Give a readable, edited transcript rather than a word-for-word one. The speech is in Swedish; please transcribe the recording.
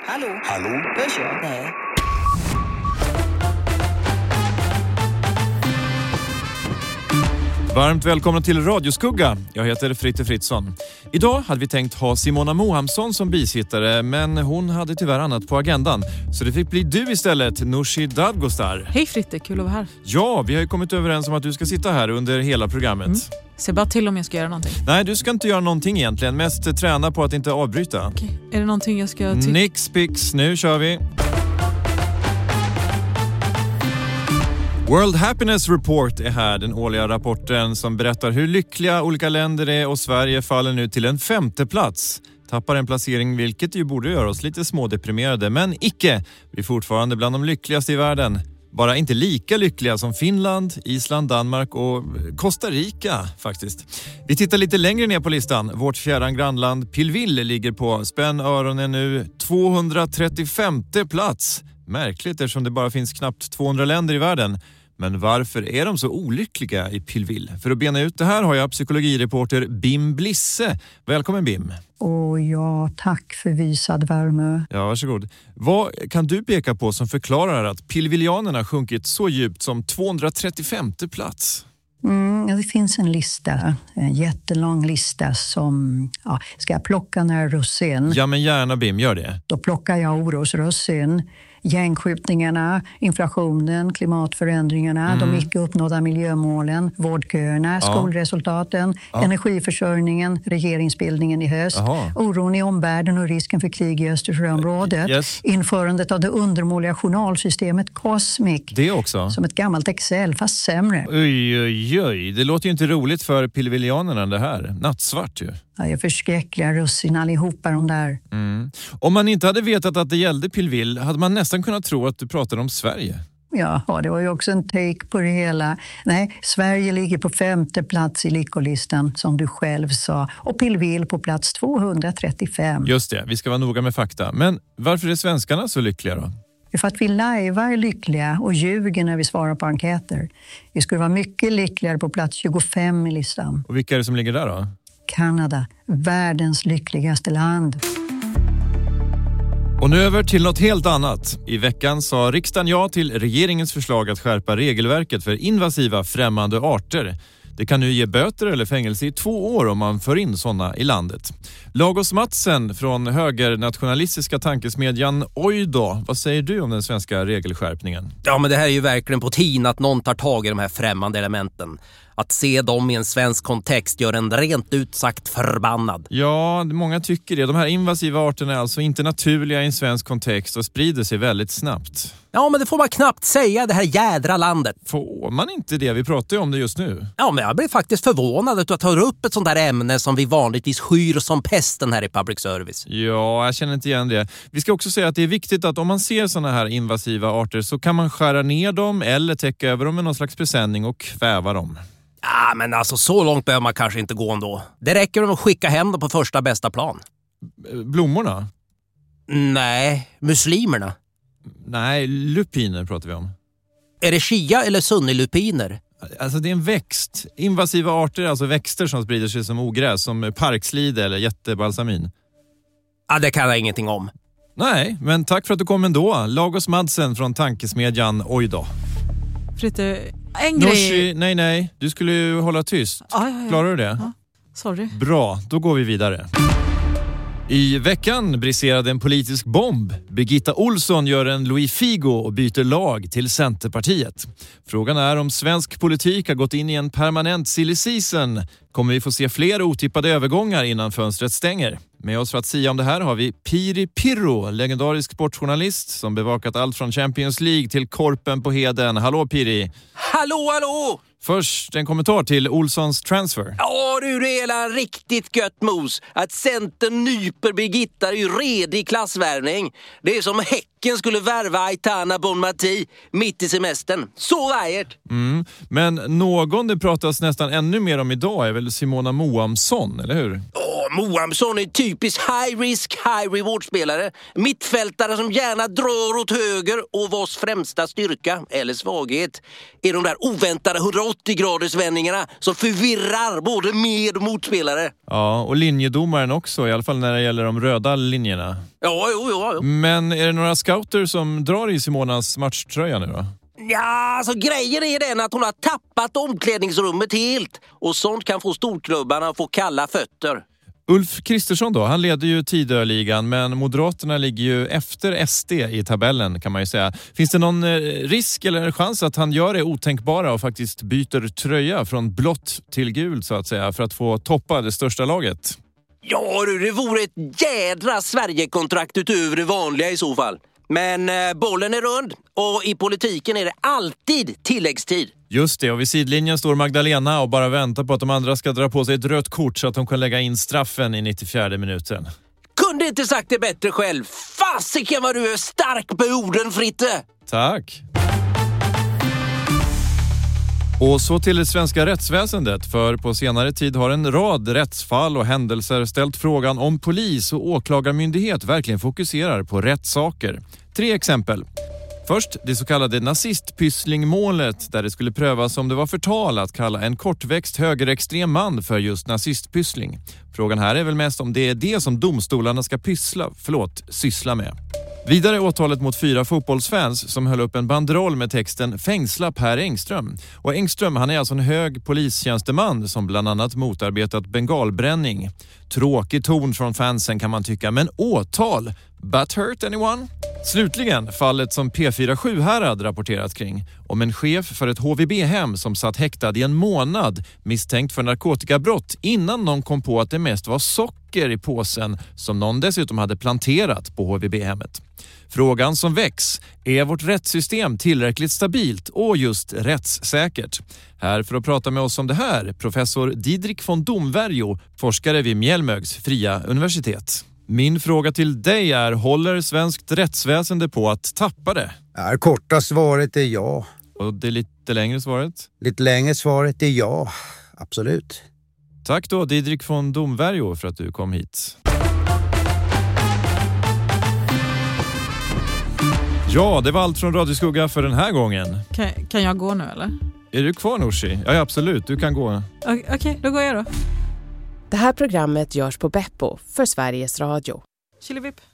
Hallå? Hallå? Hörs jag? Nej. Varmt välkomna till Radioskugga. Jag heter Fritte Fritzson. Idag hade vi tänkt ha Simona Mohamsson som bisittare, men hon hade tyvärr annat på agendan. Så det fick bli du istället, Nooshi Dadgostar. Hej Fritte, kul att vara här. Ja, vi har ju kommit överens om att du ska sitta här under hela programmet. Se bara till om jag ska göra någonting. Nej, du ska inte göra någonting egentligen. Mest träna på att inte avbryta. Okej. Är det någonting jag ska... Nix pix, nu kör vi. World Happiness Report är här, den årliga rapporten som berättar hur lyckliga olika länder är, och Sverige faller nu till en 5:e plats. Tappar en placering, vilket ju borde göra oss lite smådeprimerade, men icke. Vi är fortfarande bland de lyckligaste i världen. Bara inte lika lyckliga som Finland, Island, Danmark och Costa Rica faktiskt. Vi tittar lite längre ner på listan. Vårt fjärran grannland Pilville ligger på, spänn öronen nu, 235:e plats. Märkligt eftersom det bara finns knappt 200 länder i världen. Men varför är de så olyckliga i Pilville? För att bena ut det här har jag psykologireporter Bim Blisse. Välkommen Bim. Ja, tack för visad värme. Ja, varsågod. Vad kan du peka på som förklarar att pilvillianerna sjunkit så djupt som 235:e plats? Det finns en lista, en jättelång lista som, ska jag plocka några russin? Ja, men gärna Bim, gör det. Då plockar jag orosrussin. Gängskjutningarna, inflationen, klimatförändringarna, de icke uppnådda miljömålen, vårdköerna, skolresultaten, energiförsörjningen, regeringsbildningen i höst, oron i omvärlden och risken för krig i Östersjöområdet, införandet av det undermåliga journalsystemet Cosmic. Det också. Som ett gammalt Excel, fast sämre. Oj. Det låter ju inte roligt för pilvillianerna det här. Nattsvart ju. Ja, jag förskräckliga russin allihopa de där. Om man inte hade vetat att det gällde Pilville hade man nästan kunnat tro att du pratade om Sverige. Ja, det var ju också en take på det hela. Nej, Sverige ligger på 5:e plats i lyckolistan som du själv sa. Och Pilville på plats 235. Just det, vi ska vara noga med fakta. Men varför är svenskarna så lyckliga då? Det är för att vi lajvar är lyckliga och ljuger när vi svarar på enkäter. Vi skulle vara mycket lyckligare på plats 25 i listan. Och vilka är det som ligger där då? Kanada, världens lyckligaste land. Och nu över till något helt annat. I veckan sa riksdagen ja till regeringens förslag att skärpa regelverket för invasiva främmande arter. Det kan nu ge böter eller fängelse i 2 år om man för in sådana i landet. Lagos Madsen från högernationalistiska tankesmedjan Oido. Vad säger du om den svenska regelskärpningen? Ja, men det här är ju verkligen på tiden att någon tar tag i de här främmande elementen. Att se dem i en svensk kontext gör en rent ut sagt förbannad. Ja, många tycker det. De här invasiva arterna är alltså inte naturliga i en svensk kontext och sprider sig väldigt snabbt. Ja, men det får man knappt säga, det här jädra landet. Får man inte det? Vi pratar ju om det just nu. Ja, men jag blir faktiskt förvånad att du tar upp ett sånt här ämne som vi vanligtvis skyr som pesten här i public service. Ja, jag känner inte igen det. Vi ska också säga att det är viktigt att om man ser såna här invasiva arter så kan man skära ner dem eller täcka över dem med någon slags presenning och kväva dem. Ja, men alltså så långt behöver man kanske inte gå ändå. Det räcker med att skicka hem dem på första bästa plan. Blommorna? Nej, muslimerna. Nej, lupiner pratar vi om. Är det chia eller sunnilupiner? Alltså det är en växt. Invasiva arter är alltså växter som sprider sig som ogräs, som parkslide eller jättebalsamin. Ja, det kan jag ingenting om. Nej, men tack för att du kom ändå. Lagos Madsen från tankesmedjan Oido. Fritte, en grej... Nooshi, nej. Du skulle ju hålla tyst. Ja. Klarar du det? Ja, sorry. Bra, då går vi vidare. I veckan briserade en politisk bomb. Birgitta Olsson gör en Louis Figo och byter lag till Centerpartiet. Frågan är om svensk politik har gått in i en permanent silly season. Kommer vi få se fler otippade övergångar innan fönstret stänger? Med oss för att säga om det här har vi Piri Pirro, legendarisk sportjournalist som bevakat allt från Champions League till Korpen på Heden. Hallå Piri! Hallå! Först en kommentar till Olssons transfer. Ja du, det är riktigt gött mos. Att Centern nyper Birgitta är ju redig klassvärvning. Det är som Häcken skulle värva Aitana Bonmati mitt i semestern. Så värt! Men någon det pratas nästan ännu mer om idag är väl Simona Mohamsson, eller hur? Mohamsson är typisk high risk, high reward spelare. Mittfältare som gärna drar åt höger och vars främsta styrka eller svaghet är de där oväntade 180-graders vändningarna som förvirrar både med- och motspelare. Ja, och linjedomaren också, i alla fall när det gäller de röda linjerna. Ja. Men är det några scouter som drar i Simonas matchtröja nu då? Ja, alltså grejen är den att hon har tappat omklädningsrummet helt. Och sånt kan få storklubbarna att få kalla fötter. Ulf Kristersson då, han leder ju Tidöligan, men Moderaterna ligger ju efter SD i tabellen kan man ju säga. Finns det någon risk eller chans att han gör det otänkbara och faktiskt byter tröja från blått till gult så att säga för att få toppa det största laget? Ja du, det vore ett jädra Sverige-kontrakt utöver det vanliga i så fall. Men bollen är rund och i politiken är det alltid tilläggstid. Just det, och vid sidlinjen står Magdalena och bara väntar på att de andra ska dra på sig ett rött kort så att de kan lägga in straffen i 94 minuten. Kunde inte sagt det bättre själv. Fasiken vad du är stark på orden, Fritte! Tack! Och så till det svenska rättsväsendet, för på senare tid har en rad rättsfall och händelser ställt frågan om polis och åklagarmyndighet verkligen fokuserar på rätt saker. 3 exempel. Först det så kallade nazistpysslingmålet där det skulle prövas om det var förtal att kalla en kortväxt högerextrem man för just nazistpyssling. Frågan här är väl mest om det är det som domstolarna ska syssla med. Vidare åtalet mot 4 fotbollsfans som höll upp en banderoll med texten "Fängsla Per Engström". Och Engström, han är alltså en hög polistjänsteman som bland annat motarbetat bengalbränning. Tråkig ton från fansen kan man tycka, men åtal. But hurt anyone? Slutligen fallet som P4 Sjuhärad rapporterat kring om en chef för ett HVB-hem som satt häktad i en månad misstänkt för narkotikabrott innan någon kom på att det mest var socker i påsen som någon dessutom hade planterat på HVB-hemmet. Frågan som väcks, är vårt rättssystem tillräckligt stabilt och just rättssäkert? Här för att prata med oss om det här, professor Didrik von Domvärjo, forskare vid Mjällmögs fria universitet. Min fråga till dig är, håller svenskt rättsväsende på att tappa det? Ja, korta svaret är ja. Och det lite längre svaret? Lite längre svaret är ja, absolut. Tack då Didrik von Domvärjo för att du kom hit. Ja, det var allt från Radio Skugga för den här gången. Kan jag gå nu eller? Är du kvar, Nooshi? Ja, absolut, du kan gå. Okej, då går jag då. Det här programmet görs på Beppo för Sveriges Radio. Chilivipp.